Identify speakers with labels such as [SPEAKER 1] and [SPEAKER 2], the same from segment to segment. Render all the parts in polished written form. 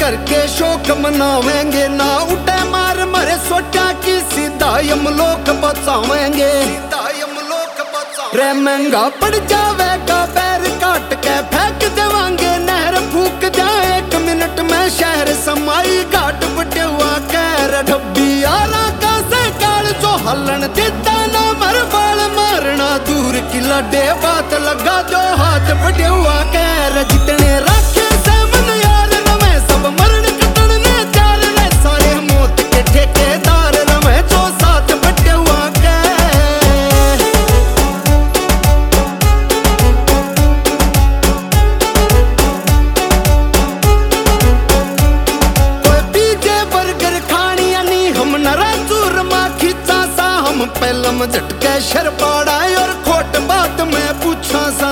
[SPEAKER 1] करके शोक मनावेंगे, ना उठे मार मरे सोचा की सीधा यमलोक बचावेंगे। रे महंगा पड़ जावेगा बैर काट के फेंक देवांगे, नहर फूक जाए 1 मिनट में शहर समाई घाट बटेवा कैर ढब्बी आला का से काल जो हलन देता ना मर बाल मारना दूर की लडे बात लगा जो हाथ बटेवा कैर जितने रखे से मन यार रमे सब मरण कटन ने चाल रे सारे मौत के ठेकेदार रमे जो साथ बटेवा पहलम झटके शरपाड़ा और खोट बात में पूछा सा,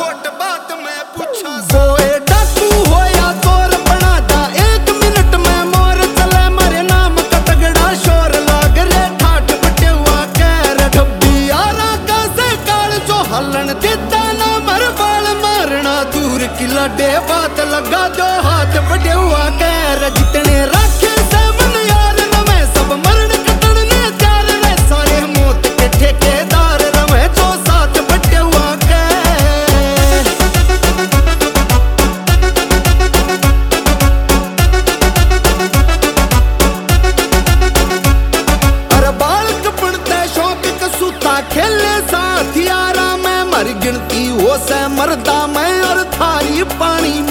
[SPEAKER 1] सोए डाकू हो या चोर बना दा 1 मिनट में मोर चले मारे नाम का तगड़ा शोर लाग रे ठाठ बटेवा कैर ढब्बी आरा का से काल जो हलन देता ना मर बाल मारना दूर की लडे बात लगा जो हाथ बटेवा कैर जितने रखे से मन यार रमे सब मरण कटन ने चाल रे सारे मौत के ठेकेदार रमे जो साथ बटेवा के। अरे बालक पड़ते शौक कसूता खेले साथ यारा में मर गिनती हो से मरदा मैं और थारी पानी